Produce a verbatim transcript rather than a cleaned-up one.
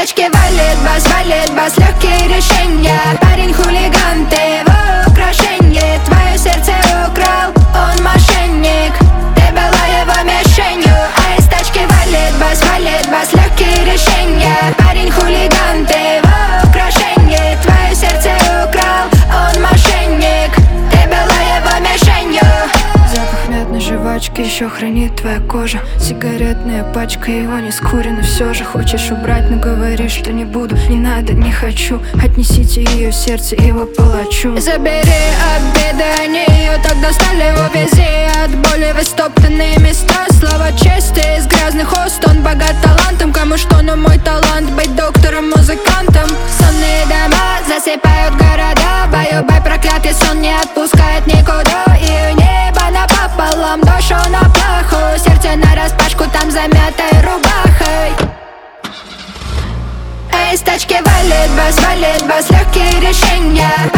тачки валит бас, валит бас, легкие решения. Парень хулиган, ты его украшение. Твое сердце украл, он мошенник. Ты была его мишенью. А из тачки валит бас, валит бас, легкие решения. Парень хулиган, ты его украшение. Твое сердце украл, он мошенник. Ты была его мишенью. Запах мятной жвачки еще хранит твоя кожа. Сигаретная пачка, его не скурено. Все же хочешь убрать, но говоришь, что не буду. Не надо, не хочу. Отнесите ее в сердце его палачу. Забери обиды, они ее так достали. Увези от боли в истоптанные места. Слова чести из грязных уст. Он богат талантом, кому что, но мой талант быть доктором, музыкантом. Сонные дома засыпают города. Баю-бай, проклятый сон не отпускает никуда. И небо напополам, душу на плаху. Сердце нараспашку, там замятой рубахой. А из тачки валит бас, валит бас, легкие решения.